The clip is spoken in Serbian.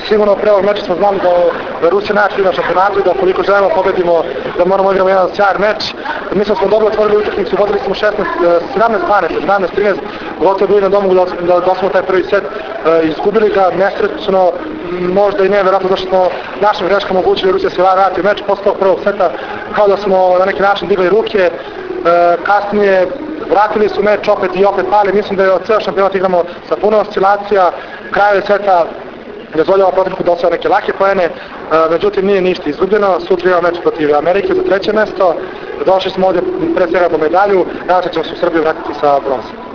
Sigurno pre ovog meča smo znali da Rusija najjači na šampionatu i da koliko želimo pobedimo, da moramo igrati jedan sjajan meč. Mislim da smo dobro otvorili utakmicu, vodili smo 17-12, 17-13, gotovo bili na domu da smo taj prvi set izgubili ga nesrećno, možda i ne, verovatno došli smo našim greškama omogućili Rusija se vrati u meč posle tog prvog seta, kao da smo na neki način digli ruke. Kasnije vratili su meč opet i opet pali. Mislim da je od ceo šampionat igramo sa puno oscilacija. Krajeve seta dozvoljava protivniku da osvaja neke lake poene, međutim nije ništa izgubljeno. Sutra imamo meč protiv Amerike za 3. mesto. Došli smo ovdje pre svega po medalju, nadam se ćemo se u Srbiju vratiti sa bronzom.